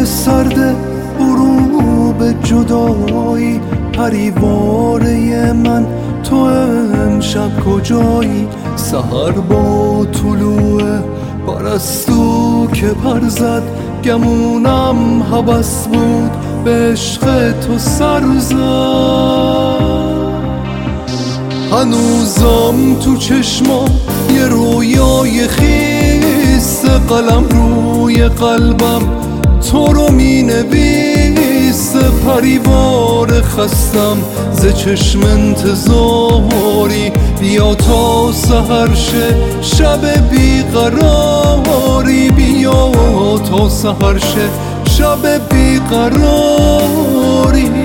شبای سرد غروب جدایی، پریواره من تو امشب کجایی؟ سحر با طلوع پرستو که پر زد، گمونم هوس بود به عشق تو سر زد. هنوزم تو چشمام یه رویای خیس، قلم روی قلبم تو رو می نویسه. پریوار خستم ز چشم انتظاری، بیا تا سحر شه شب بیقراری، بیا تا سحر شه شب بیقراری.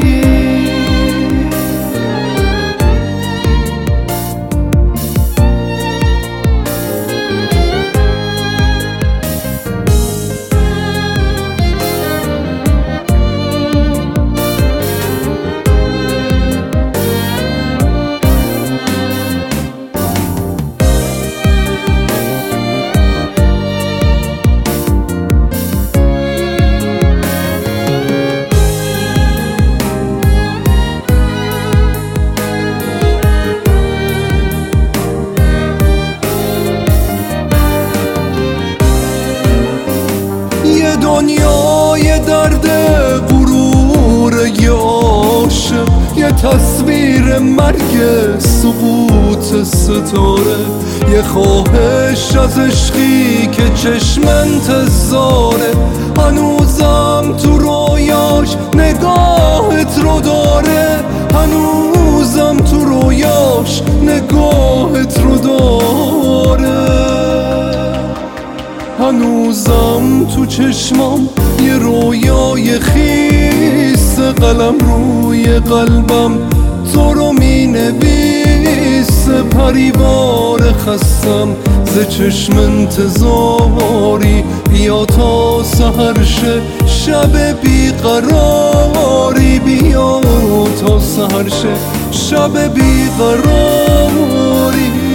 دنیای درد غرور یه عاشق، یه تصویر مرگ سقوط ستاره، یه خواهش از عشقی که چشم انتظاره. هنوزم تو رویاش نگاهت رو داره، هنوزم تو رویاش نگاهت رو داره. هنوزم تو چشمام یه رویای خیس، قلم روی قلبم تو رو می نویسه. پریوار خستم ز چشم انتظاری، بیا تا سحر شه شب بیقراری، بیا تا سحر شه شب بیقراری.